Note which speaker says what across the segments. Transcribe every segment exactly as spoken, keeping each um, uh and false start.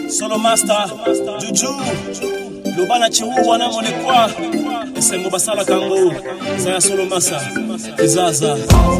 Speaker 1: Solo Master, Juju, Lubana Chihuwa na Molekwa, Esengo Basala Kango, Zaya Solo Master, Kizaza.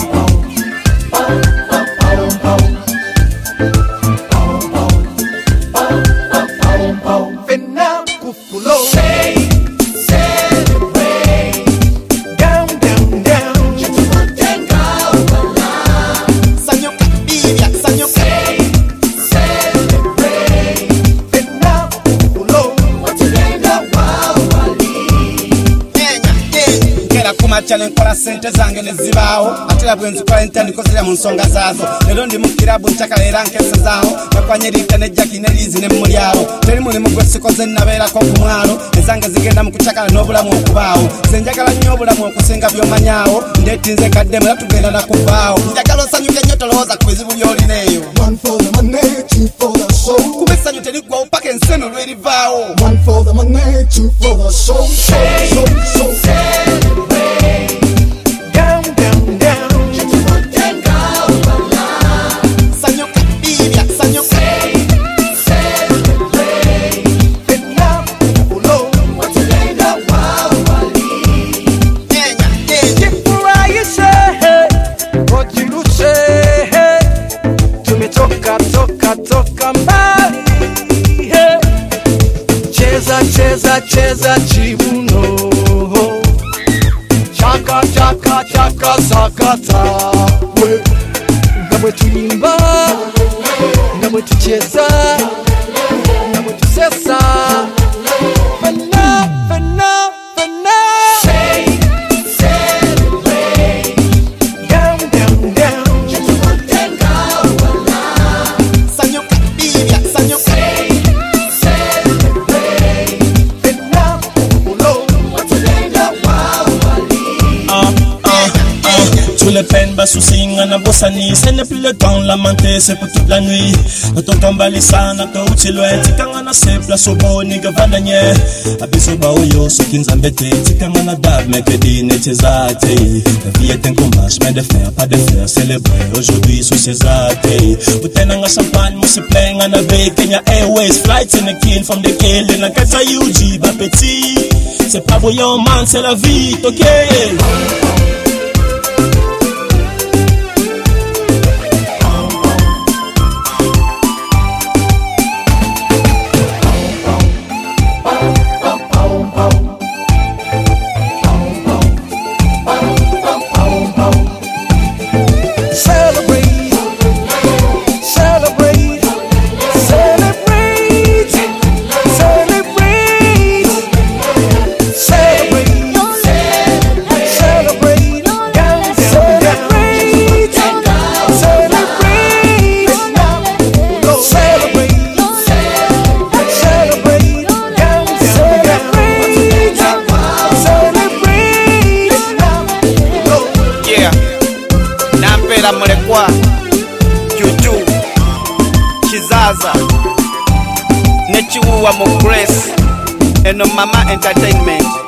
Speaker 2: Fena Kufulo. Say, celebrate. Down, down, down. Chitumatenga wala. Sanyo Kabibia, Sanyo Say, celebrate. Fena Kufulo. Watulenga wawali. Enya, eh. Kera kuma challenge kwa sente zange nezibao. Atela bwenzi kwa intend kozira mu nsonga zazo. Lero ndi mu kirabu nchakalera nkesa zaho. Nakwanyerika ne Jackie nelizi ne mulyao. Teri muri mu gwesikoze nabera ko kumwalo. Ezange zigenda mu kuchakala n'obulamu okubaawo. Senjagala nnyo obulamu okusinga byomanyaawo. Ndetinze kadde mula tugenda na kubaawo. Njagala osanyuke nnyo tolowooza ku bizibu by'olineeyo.
Speaker 3: One for the money, two for the soul.
Speaker 2: Kuba essanyu terigwawo paka enseno lwerivaawo.
Speaker 3: One for the money, two for the soul.
Speaker 2: Say,
Speaker 3: soul, soul.
Speaker 2: celebrate. Down, down, down. Chitumatenga wala. Sanyo Kabibia, Sanyo Say, celebrate. Fena Kufulo. Watulenga wawali. Enya, eh. Jifurahishe, ojirushe. Tumetoka, toka, toka mbali. Cheza, cheza, cheza chibuno. Chaka, chaka, chaka, sakata. We, ngamwe tuimba, ngamwe tucheza, ngamwe tusesa. Fena, fena, fena. Say, celebrate. Down, down, down. Chitumatenga wala. Sanyo Kabibia, Sanyo Say, celebrate. Fena Kufulo. Watulenga wawali.
Speaker 1: Ah, ah, ah. Tous les peines bas sous signe na bossani. Ce n'est plus le temps lamenté, c'est pour toute la nuit. Nato kambali sana to uchilwe. Tikanga na se place au beau nigga vandanye. Abiso ba oyo so kinzambete. Tikanga na dab meke di netezate. La vie est un combat, chemin de fer, pas de fer. Célébrer aujourd'hui sous ces athées. Utenanga champagne, mousse plein en avec Kenya Airways. Flights in the king from the killing. Na kata U G, ba petit. C'est pas voyant man, c'est la vie, ok?
Speaker 2: Celebrate, celebrate, celebrate, celebrate, celebrate, celebrate, down, celebrate, celebrate, go celebrate, celebrate, down, celebrate, celebrate, go. Yeah. Nampera Molekwa, Juju, Kizaza, Nechihuwa Mo Grace, and Mama Entertainment.